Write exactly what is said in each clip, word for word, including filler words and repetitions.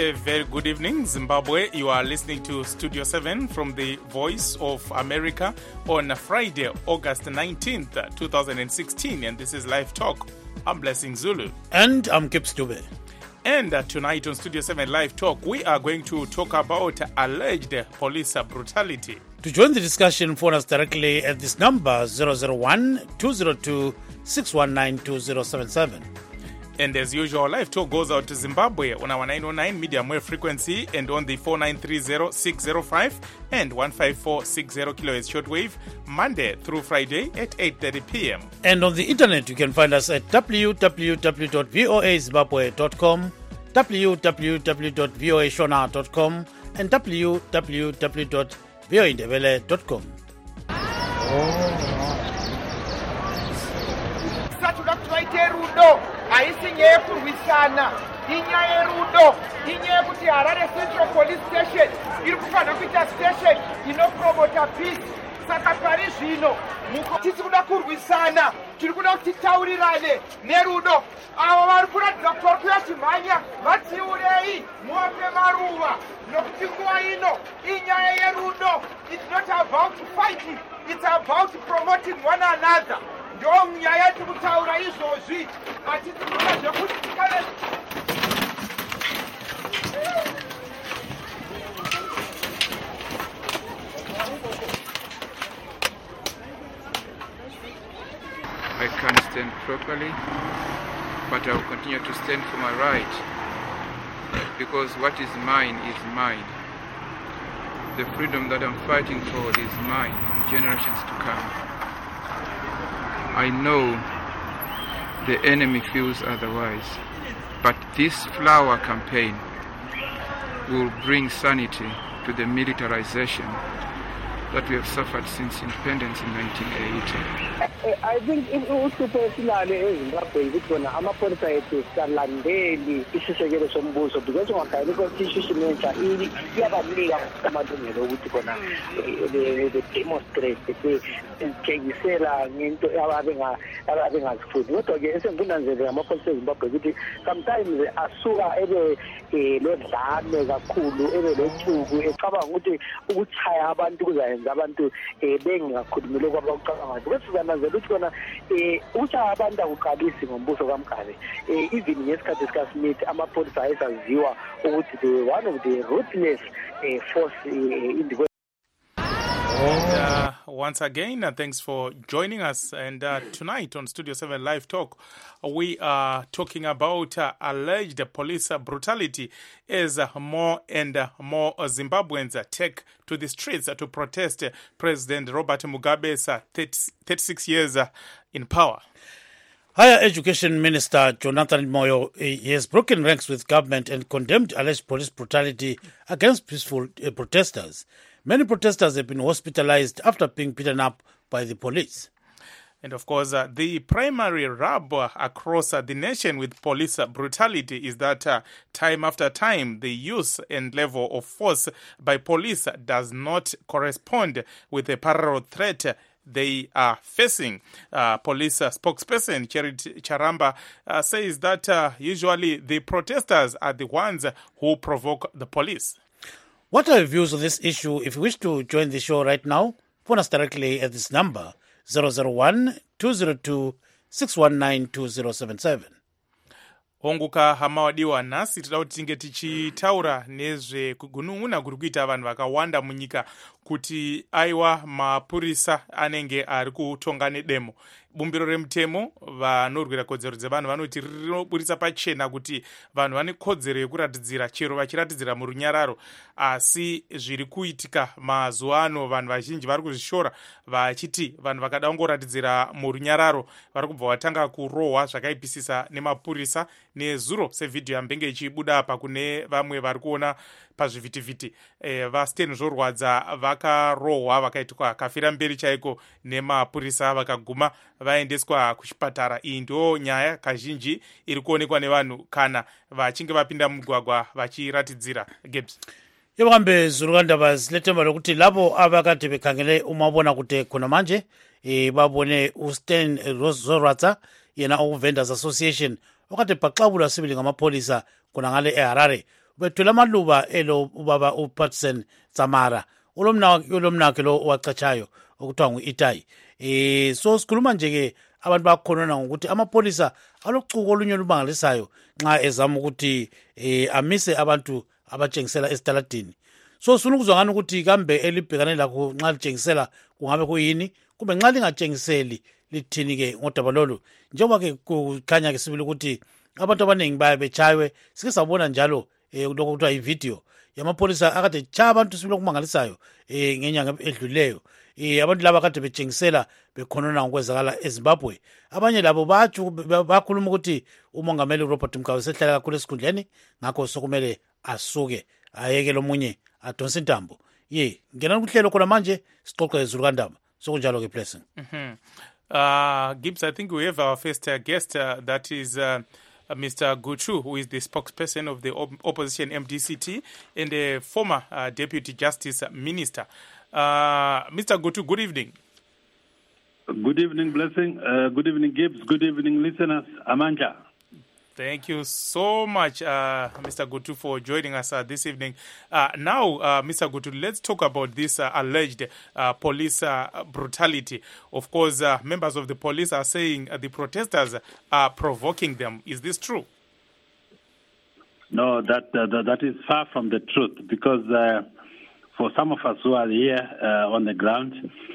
A very good evening, Zimbabwe. You are listening to Studio seven from the Voice of America on Friday, August nineteenth, twenty sixteen. And this is Live Talk. I'm Blessing Zulu. And I'm Gibbs Dube. And uh, tonight on Studio seven Live Talk, we are going to talk about alleged police brutality. To join the discussion, phone us directly at this number, zero zero one, two zero two, six one nine, two zero seven seven. And as usual, Live Talk goes out to Zimbabwe on our nine oh nine medium wave frequency and on the four nine three zero, six zero five and one five four six zero kilohertz shortwave, Monday through Friday at eight thirty p.m. And on the internet, you can find us at w w w dot voa zimbabwe dot com, w w w dot voa shona dot com, and w w w dot voa ndebele dot com. Haisi nyaya yekurwisana, inyaya yerudo, inyaya yekuti Harare Central Police Station iri kufanira kuita station inopromota peace. Saka pari zvino tisi kuda kurwisana, tiri kuda kuti taurirane nerudo. Ava vari kuratidza kuti vari kuuya chimhanya, vatsiurei muvape maruva, nokuti nguva ino inyaya yerudo. It's not about fighting, it's about promoting one another. Don't yaya to Taura is so sweet. I think you put together. I can't stand properly, but I will continue to stand for my right, because what is mine is mine. The freedom that I'm fighting for is mine, generations to come. I know the enemy feels otherwise, but this flower campaign will bring sanity to the militarization that we have suffered since independence in nineteen eighty. I think in personally eZimbabwe ukuthi amapolisa ethu salandeli isisekelo sombuso because ungakayini constitution entsha iyabanika amalungelo ukuthi khona the demonstrate bethengisela ngento ababenga abengazifuni kodwa ke esengibunanzele amapolisa eZimbabwe ukuthi sometimes asuka ebe lodlame kakhulu ebe lethuku ecabanga ukuthi ukuchaya abantu kuzayenza abantu bengakhulumile kwabakucabanga ukuthi banazela ukuthi kona ucha abantu akuqalisi ngombuso kaMgabe even ngesikhathi sikaSmith amapolisa ayesaziwa ukuthi the one of the ruthless force in the And, uh, once again, uh, thanks for joining us. And uh, tonight on Studio seven Live Talk, we are talking about uh, alleged police brutality as uh, more and uh, more Zimbabweans uh, take to the streets uh, to protest uh, President Robert Mugabe's uh, thirty-six years uh, in power. Higher Education Minister Jonathan Moyo he has broken ranks with government and condemned alleged police brutality against peaceful uh, protesters. Many protesters have been hospitalized after being beaten up by the police. And of course, uh, the primary rub uh, across uh, the nation with police uh, brutality is that uh, time after time, the use and level of force by police does not correspond with the parallel threat uh, they are facing. Uh, police uh, spokesperson Charity Charamba uh, says that uh, usually the protesters are the ones who provoke the police. What are your views on this issue? If you wish to join the show right now, phone us directly at this number, zero zero one, two zero two, six one nine, two zero seven seven. Onguka hama wadiwa nasi tida kuti tinge tichitaura nezve kugunun'una kuri kuita vanhu vakawanda munyika kuti aiwa mapurisa anenge ari kutonga nedemo. Bumbiro remutemo vanorwira kodzero dzevanhu vanoti rinoburisa pachena kuti vanhu vane kodzero yekuratidzira chero vachiratidzira murunyararo, asi zviri kuitika mazuva ano vanhu vazhinji vari kuzvishora vachiti vanhu vakada kungoratidzira murunyararo vari kubva vatanga kurohwa zvakaipisisa nemapurisa. Nezuro sevhidhiyo yambenge ichibuda apa kune vamwe vari kuona pazvivhitivhiti e, vasten zvorwadza vakarohwa vakaitwa kafira mberi chaiko nemapurisa vakaguma vaendeswa kuchipatara. Iyi ndo nyaya kazhinji iri kuonekwa nevanhu kana vachinge vapinda mugwagwa vachiratidzira. Gibbs yevakambe zurukandaba ziletemba lokuti labo abakade bekhangele umabona kuti khona manje e, babone usten zorwadza yena oku Vendors Association okade baxabula sibili ngamapolisa khona ngale eHarare bethwele amaluba elo ubaba uPatson Samara ulomnake ulomnake lo wacatshayo okuthiwa ngu-Itai. Eh so sikhuluma nje ke abantu bakhonona ngokuthi amapolisa alocuko olunye olumangalisayo nxa ezama ukuthi eh amise abantu abatshengisela esitaladini. So sifuna ukuzwa ngani ukuthi kambe elibhekane lakho nxa litshengisela kungabe kuyini kumbe nxa lingatshengiseli lithini ke ngodaba lolu njengoba ke kukhanya ke sibili ukuthi abantu abaningi baye betshaywe sike sabona njalo eh lokho kuthiwa ivideo yamapolisa akade tshaya abantu sibili okumangalisayo eh ngenyanga edluleyo. Eh abantu laba kade betshengisela bekhonona ngokwezakala eZimbabwe. Abanye labo batsho bakhuluma ukuthi umongameli Robert Mugabe sehlala kakhulu esikhundleni ngakho sokumele asuke ayeke lomunye adonsa intambo. Ye ngena kuhlelo khona manje sixoxe ezulu kandaba sokunjalo ke Blessing. Mhm. Uh Gibbs, I think we have our first uh, guest uh, that is uh, uh, Mister Gutu, who is the spokesperson of the op- opposition M D C T and a former uh, Deputy Justice Minister. Uh, Mister Gutu, good evening. Good evening, Blessing. Uh, good evening, Gibbs. Good evening, listeners. Amanda. Thank you so much, uh, Mister Gutu, for joining us uh, this evening. Uh, now, uh, Mister Gutu, let's talk about this uh, alleged uh, police uh, brutality. Of course, uh, members of the police are saying uh, the protesters are provoking them. Is this true? No, that uh, that, that is far from the truth, because uh, for some of us who are here uh, on the ground,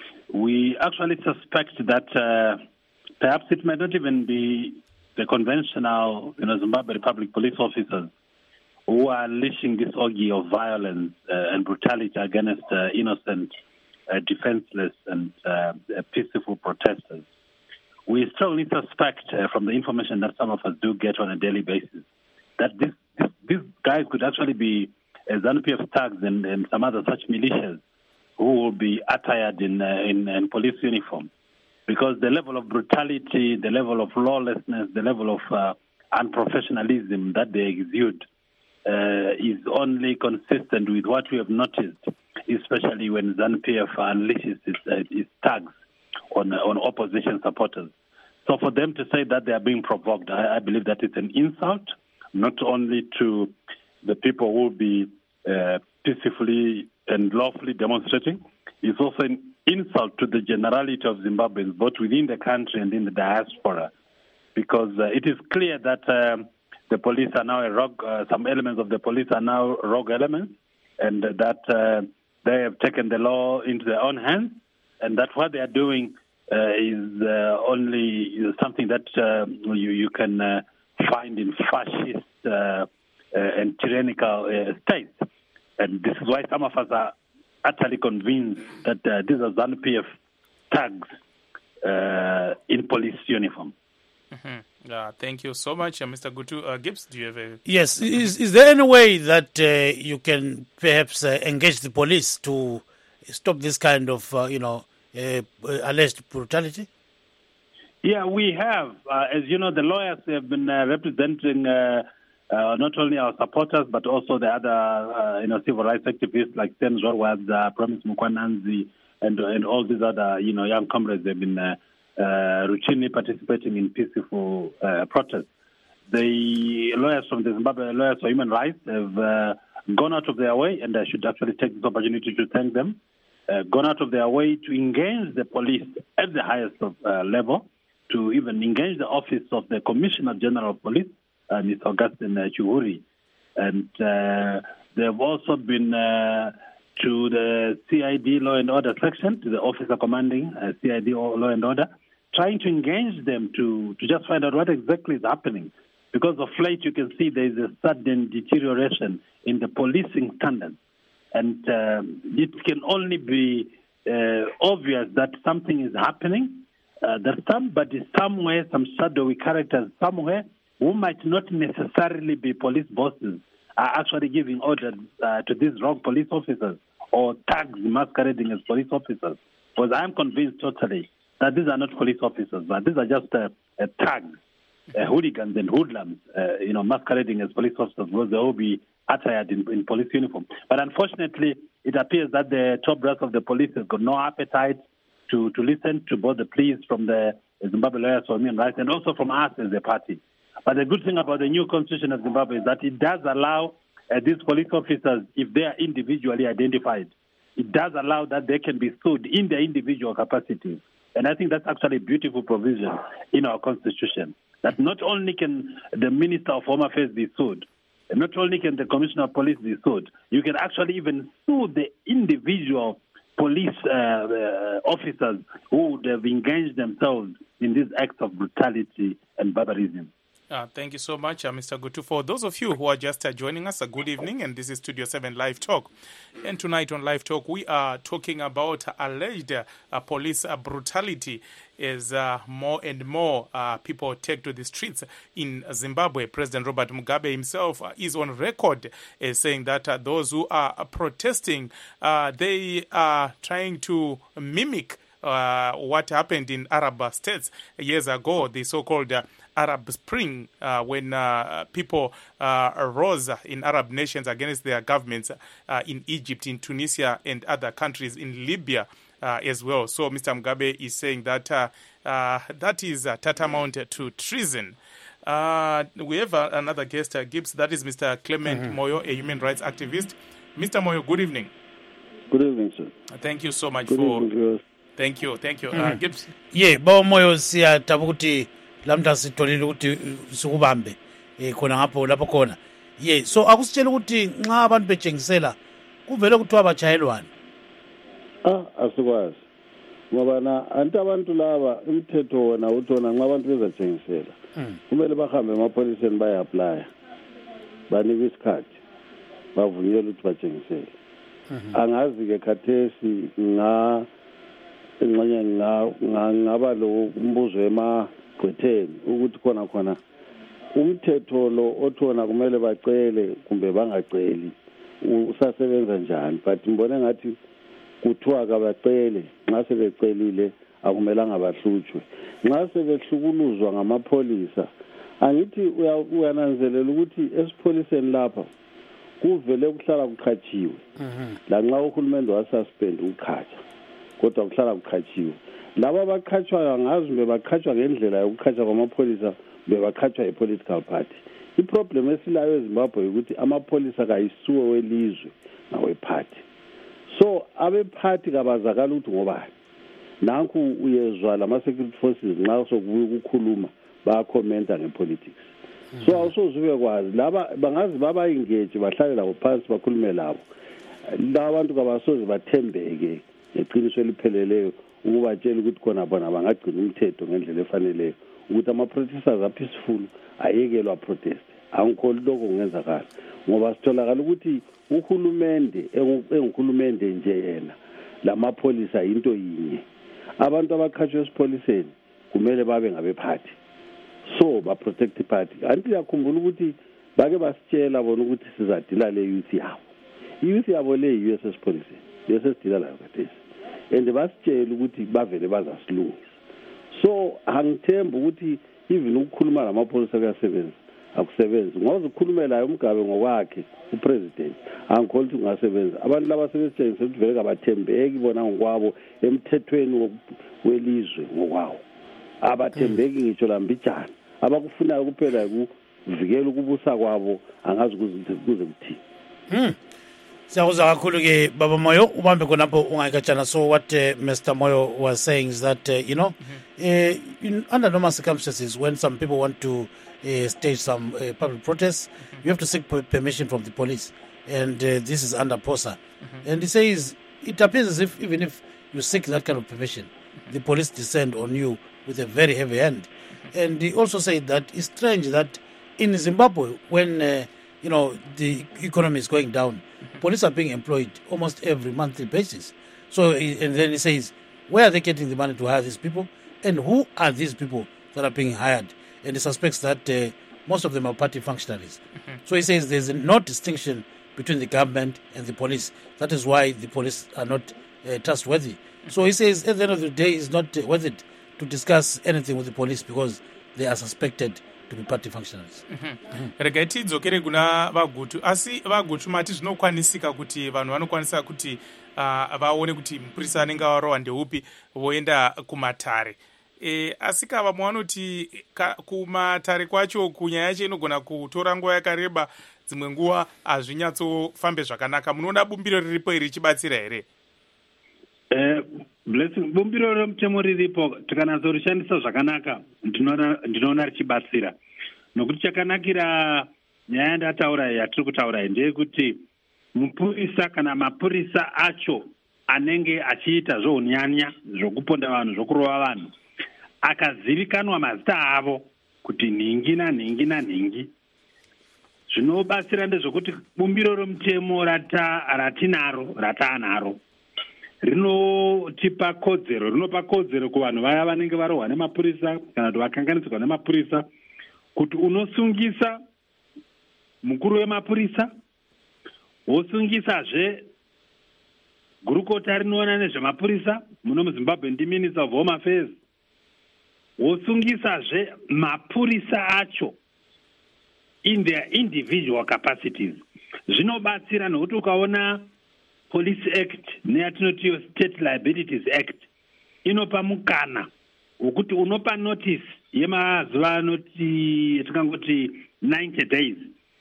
we actually suspect that uh, perhaps it might not even be the conventional, you know, Zimbabwe Republic police officers who are unleashing this orgy of violence uh, and brutality against uh, innocent, uh, defenseless, and uh, peaceful protesters. We strongly suspect, uh, from the information that some of us do get on a daily basis, that this, this, these guys could actually be uh, ZANU-P F thugs and, and some other such militias who will be attired in, uh, in, in police uniform. Because the level of brutality, the level of lawlessness, the level of uh, unprofessionalism that they exude uh, is only consistent with what we have noticed, especially when ZANU-P F unleashes its, uh, its tags on, on opposition supporters. So for them to say that they are being provoked, I, I believe that it's an insult, not only to the people who will be uh, peacefully and lawfully demonstrating, it's also an insult to the generality of Zimbabweans, both within the country and in the diaspora, because uh, it is clear that um, the police are now a rogue, uh, some elements of the police are now rogue elements, and that uh, they have taken the law into their own hands, and that what they are doing uh, is uh, only something that uh, you, you can uh, find in fascist uh, uh, and tyrannical uh, states. And this is why some of us are utterly convinced that uh, these are ZANU-P F thugs uh, in police uniform. Mm-hmm. Uh, thank you so much, uh, Mister Gutu. Uh, Gibbs, do you have a... Yes, is, is there any way that uh, you can perhaps uh, engage the police to stop this kind of, uh, you know, uh, alleged brutality? Yeah, we have. Uh, as you know, the lawyers have been uh, representing uh, uh, not only our supporters, but also the other, uh, you know, civil rights activists like Sen Zorwadza, Promise Mukwananzi, and, and all these other, you know, young comrades have been uh, uh, routinely participating in peaceful uh, protests. The lawyers from the Zimbabwe Lawyers for Human Rights have uh, gone out of their way, and I should actually take this opportunity to thank them, uh, gone out of their way to engage the police at the highest of, uh, level, to even engage the office of the Commissioner General of Police, uh, Miz Augustine uh, Chuhuri. And uh, they've also been uh, to the C I D Law and Order section, to the officer commanding uh, C I D Law and Order, trying to engage them to, to just find out what exactly is happening. Because of late, you can see there is a sudden deterioration in the policing standards. And uh, it can only be uh, obvious that something is happening. Uh, that somebody somewhere, some shadowy characters somewhere, who might not necessarily be police bosses, are actually giving orders uh, to these rogue police officers or thugs masquerading as police officers. Because I'm convinced totally that these are not police officers, but these are just uh, uh, thugs, uh, hooligans and hoodlums, uh, you know, masquerading as police officers, because they will be attired in, in police uniform. But unfortunately, it appears that the top brass of the police has got no appetite to, to listen to both the pleas from the Zimbabwe Lawyers for Human Rights and also from us as a party. But the good thing about the new constitution of Zimbabwe is that it does allow uh, these police officers, if they are individually identified, it does allow that they can be sued in their individual capacities. And I think that's actually a beautiful provision in our Constitution, that not only can the Minister of Home Affairs be sued, and not only can the Commissioner of Police be sued, you can actually even sue the individual police uh, uh, officers who would have engaged themselves in these acts of brutality and barbarism. Uh, thank you so much, uh, Mister Gutu. For those of you who are just uh, joining us, a uh, good evening, and this is Studio seven Live Talk. And tonight on Live Talk, we are talking about uh, alleged uh, police uh, brutality as uh, more and more uh, people take to the streets in Zimbabwe. President Robert Mugabe himself uh, is on record uh, saying that uh, those who are uh, protesting, uh, they are trying to mimic uh, what happened in Arab states years ago, the so-called uh, Arab Spring, uh, when uh, people uh, arose in Arab nations against their governments uh, in Egypt, in Tunisia, and other countries, in Libya uh, as well. So Mister Mugabe is saying that uh, uh, that is uh, tantamount to treason. Uh, we have uh, another guest, uh, Gibbs, that is Mister Clement mm-hmm. Moyo, a human rights activist. Mister Moyo, good evening. Good evening, sir. Thank you so much good for... Evening, thank you, thank you. Mm-hmm. Uh, Gibbs? Yeah, Bawo Moyo siyatabukuthi lamda sitholile ukuthi sikubambe eh khona ngapho lapho khona ye so akusitshela ukuthi nxa abantu betshengisela kuvele kuthiwa bajayelwane ah asikwazi ngoba na anti abantu laba umthetho wona uthona nxa abantu bezatshengisela kumele bahambe emapoliseni bayapply banikwe isikhathi bavunyelwe ukuthi batshengisele angazi ke khathesi nga engxenye nga ngaba lo umbuzo ema kwetheni ukuthi khona khona umthetho lo othona kumele bacele kumbe bangaceli usasebenza njani but ngibone ngathi kuthiwa kabacele nxa sebecelile akumelanga bahlutshwe nxa sebehlukuluzwa ngamapholisa angithi uyananzelela ukuthi esipholiseni lapha kuvele kuhlala kuqhatshiwe lanxa uhulumende wasuspend ukukhatha kodwa kuhlala kuqhatshiwe laba abaqhatshwayo angazi bebaqhatshwa ngendlela yokuqhatshwa kwamapholisa bebaqhatshwa yi-political party. Iproblem esilayo eZimbabwe ukuthi amapholisa kayisuwe welizwe ngawephathi. So abephathi kabazakala ukuthi ngobani. Nanku uyezwa lama-security forces nxa sokubuya ukukhuluma bayakhomenta ngepolitics. So awusozube kwazi laba bangazi babayingeje bahlale labo phansi bakhulume labo. Laba bantu kabasoze bathembeke ngeqiniso elipheleleyo ukubatshela ukuthi khona bona bangagcina umthetho ngendlela efaneleyo ukuthi ama-protesters are-peaceful ayekelwa protest angikholwa lokho kungenzakala ngoba sitholakala ukuthi uhulumende enguhulumende nje yena lamapholisa into yinye abantu abaqhatshwe esipholiseni kumele babe ngabephathi so ba-protect party anti yakhumbula ukuthi bake basitshela bona ukuthi sizadila le youth yabo i-youth yabo le yi-U S S esipholiseni lesesidila layo kathesi and basitshela ukuthi bavele bazasilungisa so angithemba ukuthi even ukukhuluma lamapholisa kuyasebenza akusebenzi ngoba ukukhulumela uMgabe ngokwakhe upresident angikholwa ukuthi ungasebenza abantu laba sebesitshengisa ukuthi vele kabathembeki bona ngokwabo emthethweni welizwe ngokwawo abathembeki ngitsho lambijana abakufunayo kuphela ukuvikela ukubusa kwabo angazi kuze kuthi mm Siyakuzwa kakhulu ke Baba Moyo ubambe khonapho ungayikatshana. So what uh, Mister Moyo was saying is that uh, you know mm-hmm. uh, in, under normal circumstances when some people want to uh, stage some uh, public protests mm-hmm. you have to seek permission from the police and uh, this is under POSA mm-hmm. and he says it appears as if even if you seek that kind of permission mm-hmm. the police descend on you with a very heavy hand mm-hmm. and he also said that it's strange that in Zimbabwe when uh, you know the economy is going down mm-hmm. police are being employed almost every monthly basis. So and then he says where are they getting the money to hire these people and who are these people that are being hired, and he suspects that uh, most of them are party functionaries. Mm-hmm. So he says there's no distinction between the government and the police. That is why the police are not uh, trustworthy. Mm-hmm. So he says at the end of the day it's not uh, worth it to discuss anything with the police because they are suspected to be party functionaries. Rega tidzokere kuna vagutu asi vagutu mati zvinokwanisika kuti vanhu vanokwanisa kuti uh, vaone kuti mupurisa anenge avarowa ndeupi voenda kumatare. E, asi kava mwanoti kumatare kwacho kunyaya yacho inogona kutora nguva yakareba dzimwe nguva hazvinyatsofambe zvakanaka. Munoona bumbiro riripo iri richibatsira here? Eh, blessing, bumbiro remutemo riripo tikanatsorishandisa zvakanaka ndinoona richibatsira, nokuti chakanakira nyaya yandataura yatiri kutaura ndeyekuti mupurisa kana mapurisa acho anenge achiita zvounyanya zvokuponda vanhu zvokurova vanhu akazivikanwa mazita avo kuti nhingi nanhingi nanhingi, zvinobatsira ndezvokuti bumbiro remutemo ratinaro rataanaro rinotipa kodzero rinopa kodzero kuvanhu vaya vanenge varohwa nemapurisa kana kuti vakanganisirwa nemapurisa kuti unosungisa mukuru wemapurisa, wosungisazve gurukota rinoona nezvemapurisa muno muZimbabwe ndi Minister of Home Affairs, wosungisazve mapurisa acho in their individual capacities. Zvinobatsira nokuti ukaona Police Act neyatinoti State Liabilities Act inopa mukana wokuti unopa notice yemazuva anoti yatingangoti ninety days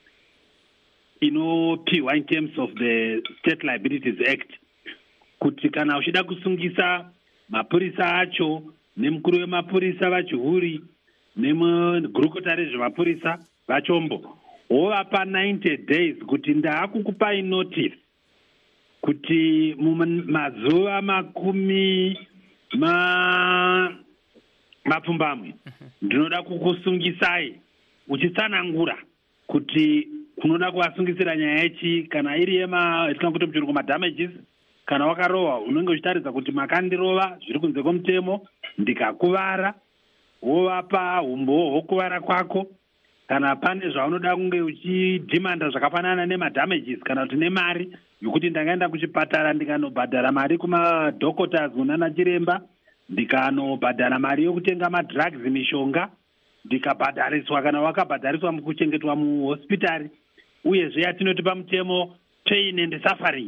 inopiwa in terms of the State Liabilities Act kuti kana uchida kusungisa mapurisa acho nemukuru wemapurisa vachihuri nemugurukota rezvemapurisa vachombo wovapa ninety days kuti ndaakukupai notice kuti mumazuva makumi ma mapfumbamwe ndinoda kukusungisai uchitsanangura kuti kunoda kuvasungisira nyaya yechi, kana iri yema yatingakuti muchirungu madamages, kana wakarohwa unenge uchitaridza kuti makandirova zviri kunze kwomutemo ndikakuvara, wovapa umbo hwokuvara kwako. Kana pane zvaunoda kunge uchidhimanda zvakafanana nemadamages kana kuti nemari yokuti ndangaenda kuchipatara ndikanobhadhara mari kumadhokotas kunana chiremba, ndikanobhadhara mari yokutenga madrugs mishonga, ndikabhadhariswa kana wakabhadhariswa mukuchengetwa muhospitari, uyezve yatinoti pamutemo pain and suffering,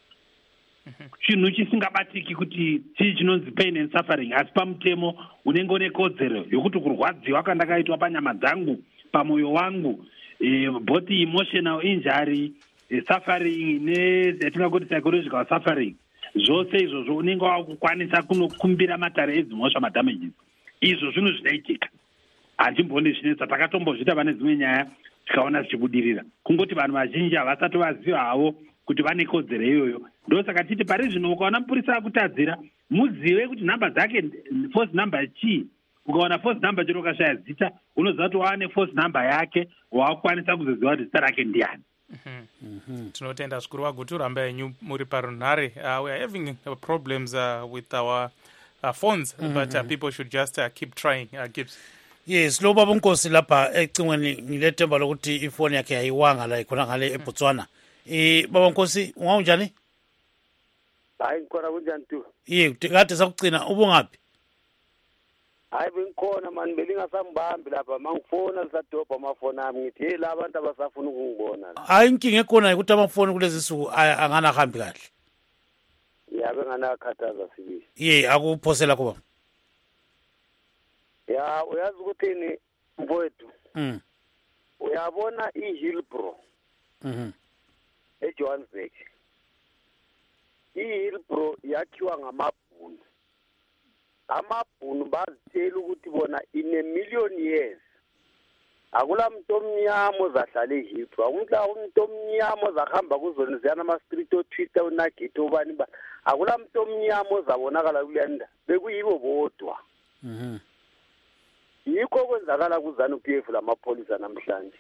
chinhu chisingabatiki kuti chii chinonzi pain and suffering, asi pamutemo unenge une kodzero yokuti kurwadziwa kwandakaitwa panyama dzangu pamwoyo wangu, e, both emotional injury, e, suffering neyatingangoti psychological suffering, zvose izvozvo unenge wakukwanisa kunokumbira matare edzimhosva madamages. Izvo zvinhu zvinoitika, handimboni zvinetsa. Takatombozvita pane dzimwe nyaya tikaona zvichibudirira, kungoti vanhu vazhinji havasati vaziva havo kuti vane kodzero iyoyo. Ndosaka titi pari zvino ukaona mupurisa akutadzira muzive kuti nhamba dzake force number chii. Ukaona force number chiro ukashaya zita unoziva kuti waane force number yake, wakukwanisa kuzoziva kuti zita rake ndiani. Tinotenda zvikuru vagutu ramba yenyu muri parunhare. Uh, we are having uh, problems uh, with our uh, phones, mm -hmm. but uh, people should just uh, keep trying. Uh, keeps Yes, lo baba uNkosi lapha ecingweni ngilethemba lokuthi ifoni yakhe ayiwanga la ikhona ngale eBotswana. Eh baba uNkosi ungaunjani? Hayi ngikona kunjani tu? Yey, kade sakugcina ubungaphi? Hayi bengikhona mani, belingasambambi lapha mangifona lisadobha amafoni ami ngithi hey la abantu abasafuna ukungibona. Hayi inkinga ekhona ukuthi amafoni kulezi insuku angana hambi kahle. Yabe nganakhathaza sibili. Yey, akuphosela kuba. Ya uyazi ukuthi ni mfowethu. Mm. Uyabona iHillbrow. Mhm. eJohannesburg. iHillbrow yakhiwa ngamabhunu. Amabhunu bazitshela ukuthi bona in a million years akula muntu omnyama ozahlala eHillbrow, akula umuntu omnyama ozahamba kuzona ziyana ama street oTwitter uNagiti obani ba, akula muntu omnyama ozabonakala kulenda, bekuyibo bodwa. Mhm. Yikho kwenzakala kuZANU-P F lamapolisa namhlanje.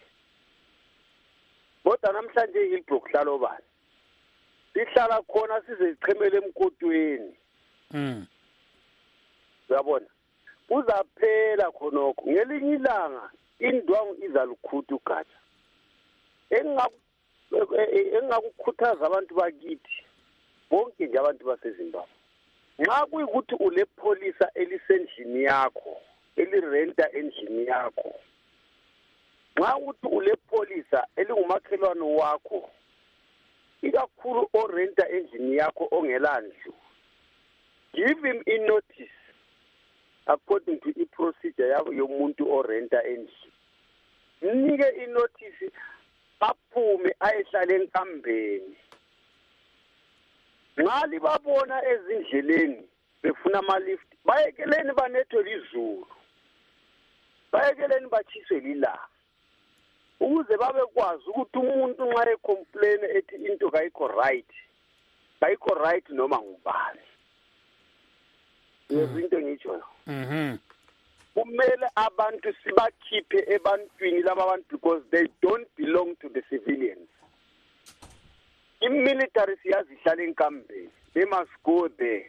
Kodwa namhlanje iHillbrow kuhlala obani? Sihlala khona size sichemele emkotweni. Mhm. Uyabona? Uzaphela khonokho. Ngelinye ilanga indwangu izalukhutha ugatsha. Engaku engakukhuthaza abantu bakithi bonke nje abantu baseZimbabwe. Nxa kuyikuthi ule polisa elisendlini yakho, elirenta endlini yakho, nxa uthi ule polisa elingumakhelwane wakho, ikakhulu orenta endlini yakho ongelandlu, give him a notice according to the procedure yabo yomuntu orenta endlini. Nike i notice aphume ayehlala enkambeni. Nxa libabona ezindleleni befuna ama-lift, bayekeleni banethwe lizulu, bayekeleni batshiswe lilanga, ukuze babekwazi ukuthi umuntu nxa ecomplain ethi into kayikho right, kayikho right noma ngubani. Yezinto ngitsho. Mhm. Kumele abantu sibakhiphe ebantwini laba abantu because they don't belong to the civilians. I-military siyazi ihlala enkambeni. They must go there.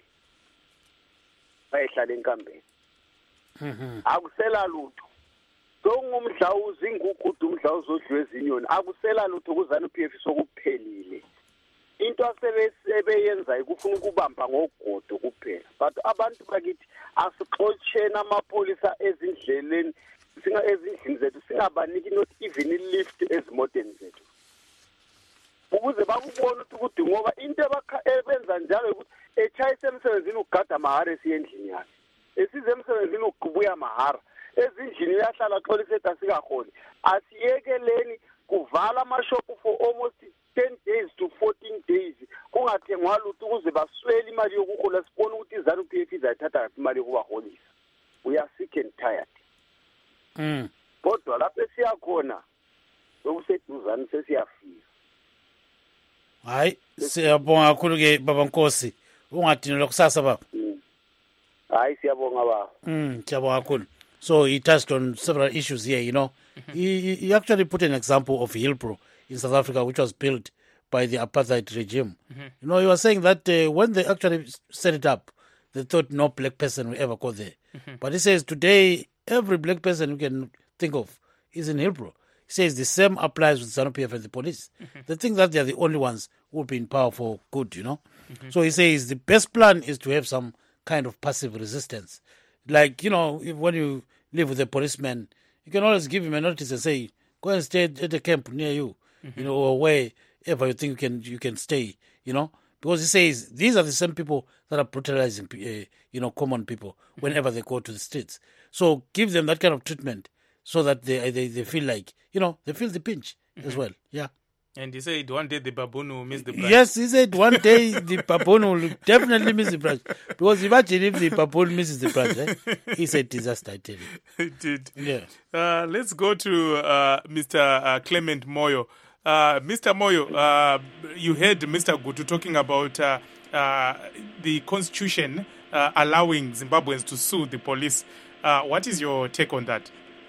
Bayehlala enkambeni. Mhm. Akusela lutho. Songumdlawuzi ngukudu umdlawuzi odliwe ezinyoni. Akusela lutho kuzana u-P F sokuphelile. Into asebeyenza ikufuna ukubamba ngogodo kuphela. But abantu bakithi asixotshena amapolisa ezindleleni, singa ezindlini zethu singabaniki not even i-lift ezimoteni zethu. Ukuze bakubone ukuthi ngoba into ebenza njalo ukuthi echayise emsebenzini ugada mahara esiyendlini yakhe. Esize emsebenzini ukubuya mahara. Ezindlini uyahlala xolise asikaholi. Asiyekeleni kuvala amashopu for almost ten days to fourteen days. Kungathengwa lutho ukuze baswele imali yokuhola sibone ukuthi izana u-P F izayithatha imali yokubaholisa. We are sick and tired. Mm. Kodwa lapho esiyakhona okuseduzane sesiyafika. Hayi, siyabonga kakhulu ke baba Nkosi. Ungadinelwa kusasa baba. Hayi siyabonga baba. Mm, siyabonga kakhulu. So he touched on several issues here, you know. Mm-hmm. He, he actually put an example of Hillbrow in South Africa, which was built by the apartheid regime. Mm-hmm. You know, he was saying that uh, when they actually set it up, they thought no black person will ever go there. Mm-hmm. But he says today, every black person you can think of is in Hillbrow. He says the same applies with ZANU-P F and the police. Mm-hmm. They think that they are the only ones who will be in power for good, you know. Mm-hmm. So he says the best plan is to have some kind of passive resistance. Like, you know, if, when you live with a policeman, you can always give him a notice and say, go and stay at a camp near you, mm-hmm. you know, or wherever you think you can you can stay, you know. Because he says these are the same people that are brutalizing, uh, you know, common people whenever they go to the streets. So give them that kind of treatment so that they they, they feel like, you know, they feel the pinch mm-hmm. as well. Yeah. And he said one day the baboon will miss the branch. Yes, he said one day the baboon will definitely miss the branch. Because imagine if the baboon misses the branch, eh? It's a disaster, I tell you. It did. Yeah. Uh, let's go to uh, Mister Uh, Clement Moyo. Uh, Mister Moyo, uh, you heard Mister Gutu talking about uh, uh, the constitution uh, allowing Zimbabweans to sue the police. Uh, what is your take on that?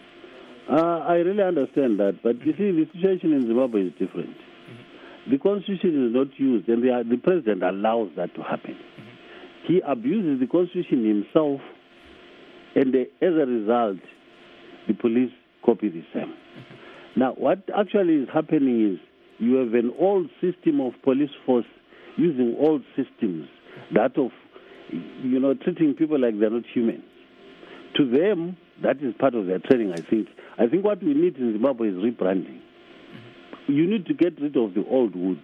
Uh, I really understand that, but you see, the situation in Zimbabwe is different. Mm-hmm. The constitution is not used, and the, the president allows that to happen. Mm-hmm. He abuses the constitution himself, and uh, as a result, the police copy the same. Mm-hmm. Now, what actually is happening is you have an old system of police force using old systems, that of, you know, treating people like they're not human. To them, that is part of their training, I think. I think what we need in Zimbabwe is rebranding. Mm-hmm. You need to get rid of the old wood.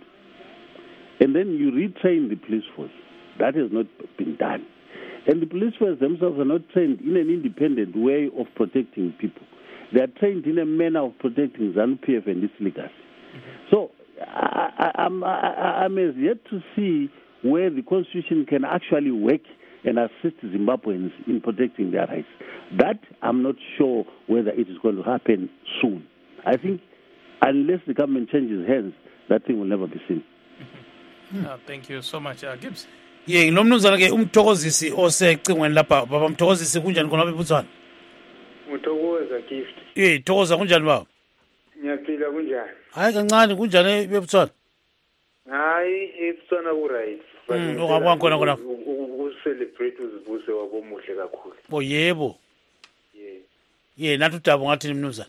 And then you retrain the police force. That has not been done. And the police force themselves are not trained in an independent way of protecting people. They are trained in a manner of protecting ZANU-P F and its legacy. Mm-hmm. So I, I, I'm, I, I'm as yet to see where the constitution can actually work and assist Zimbabweans in protecting their rights. That I'm not sure whether it is going to happen soon. I think unless the government changes hands, that thing will never be seen. Mm-hmm. Uh, thank you so much, uh, Gibbs. Yeah, nomnumzana ke umthokozisi osecingweni lapha baba mthokozisi kunjani khona lapha eBotswana? Ngithokoza gift. Eh, thokoza kunjani baba? Ngiyaphila kunjani? Hayi kancane kunjani eBotswana? Hayi eBotswana ku right. Mm, ongabona khona khona. Celebrate uzibuse wabomuhle kakhulu. Bo yebo. Yeah. Yeah, nathi udaba ngathi mnumzana.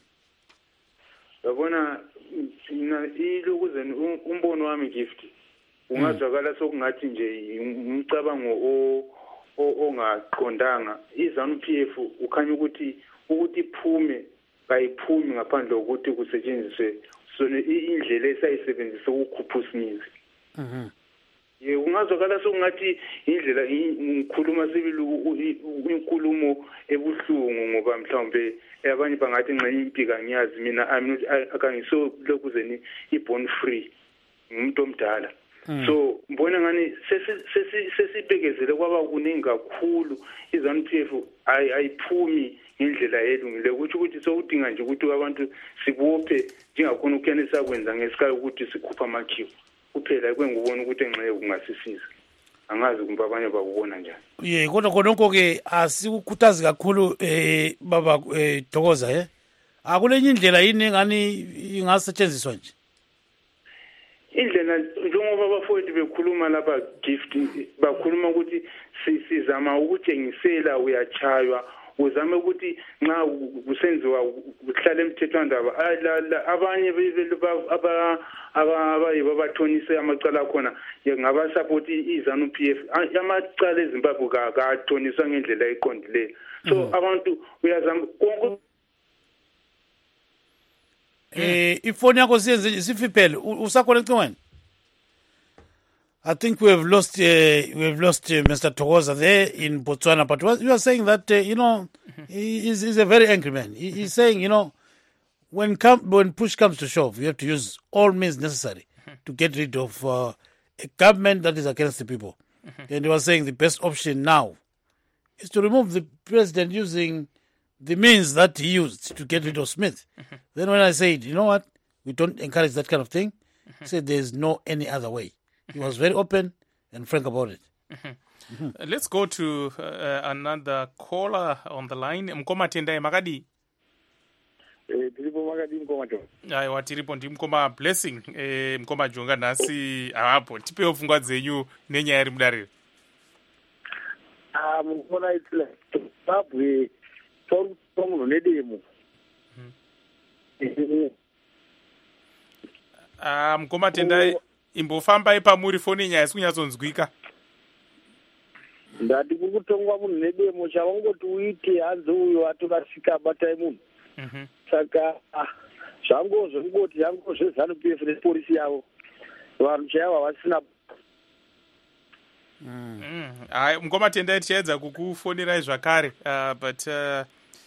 Yabona ina ilokuzeni umbono wami gift. Ungazwakala sokungathi nje umcabango ongaqondanga iZANU-P F ukhanya ukuthi ukuthi iphume kayiphumi ngaphandle kokuthi kusetshenziswe sona indlela esayisebenzisa ukukhupha usinyizi. Mhm. ye ungazwakala sokungathi indlela ngikhuluma sibili inkulumo ebuhlungu ngoba mhlawumbe abanye bangathi nxa impika ngiyazi mina akangiso lokuzeni i-born free ngumuntu omdala so mbona ngani sesibhekezele kwaba kuningi kakhulu i-ZANU P F ayiphumi ngendlela elungile ukuthi ukuthi sokudinga nje ukuthi abantu sibophe njengakhona ukukhenisa kwenza ngesikhathi ukuthi sikhupha amakhiwo kuphela kwengubona ukuthi enxeye kungasisiza angazi kumbe abanye bakubona njani ye kodwa konke ke asikukhuthazi kakhulu eh baba eh Thokoza eh akulenye indlela yini ngani ingasetshenziswa nje indlela njengoba abafowethu bekhuluma lapha gift bakhuluma ukuthi sizama ukutshengisela uyachaywa uzame ukuthi nxa kusenziwa kuhlala emthethwandaba abanye aba abayibo bathonise amacala akhona ngabasupport i-ZANU P F amacala eZimbabwe kathoniswa ngendlela eqondileyo so abantu uyazama konke eh ifoni yakho siyenze sifiphele usakhona ecingweni. I think we have lost uh, we have lost uh, Mister Thokoza there in Botswana, but what you are saying that uh, you know he is he's a very angry man. He, he's saying you know when come when push comes to shove, you have to use all means necessary to get rid of uh, a government that is against the people. And he was saying the best option now is to remove the president using the means that he used to get rid of Smith. Then when I said, you know what, we don't encourage that kind of thing, he said there's no any other way. He was very open and frank about it. Mm-hmm. Uh, let's go to uh, another caller on the line. Mkoma Tendai Magadi. Eh, tiripo Magadi Mkoma jo. Aiwa tiripo ndi Mkoma Blessing. Eh, Mkoma Jonga nasi awapo. Tipe ofungwa zenyu nenya yari mudari. Ah, Mkoma itla. Zimbabwe toru toru nedemo. Ah, Mkoma Tendai imbofamba ipamuri foni nyaya sikunyazonzwika. Ndati kukutongwa munhu nedemo chavangoti uite hanzi uyo atokasvika abatai munhu. Mhm. Saka zvangozvo ngoti zvango zveZANU P F nepolisi yavo vanhu chaiva vasina. Mm. Hai Mkoma Tendai tiedza kukufonirai zvakare uh, but uh,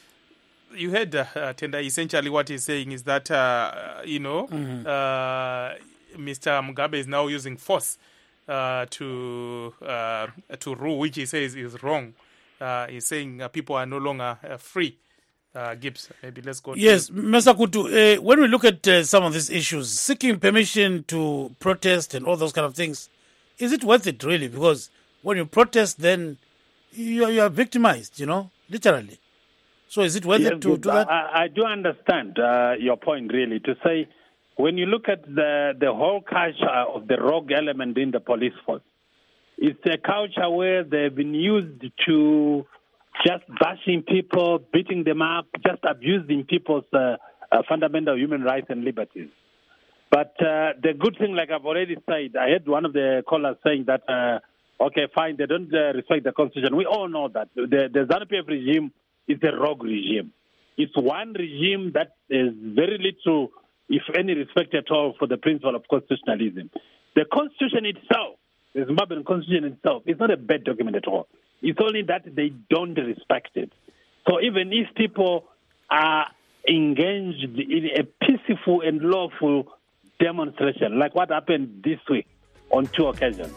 you heard uh, Tendai essentially what he's saying is that uh, you know mm-hmm. uh, Mister Mugabe is now using force uh, to uh, to rule, which he says is wrong. Uh, he's saying uh, people are no longer uh, free. Uh, Gibbs, maybe let's go. Yes, Mister Kutu, uh, when we look at uh, some of these issues, seeking permission to protest and all those kind of things, is it worth it really? Because when you protest, then you are, you are victimized, you know, literally. So is it worth yes, it to do that? I, I do understand uh, your point, really, to say, when you look at the, the whole culture of the rogue element in the police force, it's a culture where they've been used to just bashing people, beating them up, just abusing people's uh, uh, fundamental human rights and liberties. But uh, the good thing, like I've already said, I heard one of the callers saying that, uh, okay, fine, they don't uh, respect the Constitution. We all know that. The, the ZANU P F regime is a rogue regime. It's one regime that is very little, if any, respect at all for the principle of constitutionalism. The Constitution itself, the Zimbabwean Constitution itself, is not a bad document at all. It's only that they don't respect it. So even if people are engaged in a peaceful and lawful demonstration, like what happened this week on two occasions,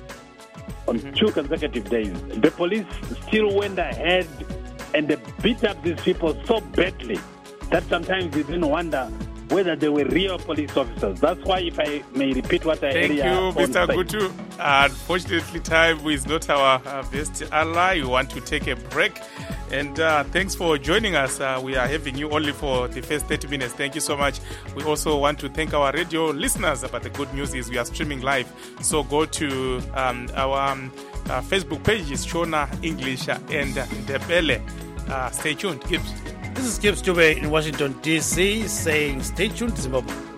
on mm-hmm. two consecutive days, the police still went ahead and they beat up these people so badly that sometimes you didn't wonder whether they were real police officers. That's why, if I may repeat what I Thank earlier you, Mister Gutu. Unfortunately, time is not our uh, best ally. We want to take a break. And uh, thanks for joining us. Uh, we are having you only for the first thirty minutes. Thank you so much. We also want to thank our radio listeners. But the good news is we are streaming live. So go to um, our um, uh, Facebook pages, Shona English and Ndebele. Uh, stay tuned. Gibbs. This is Gibbs Dube in Washington, D C saying stay tuned to Zimbabwe.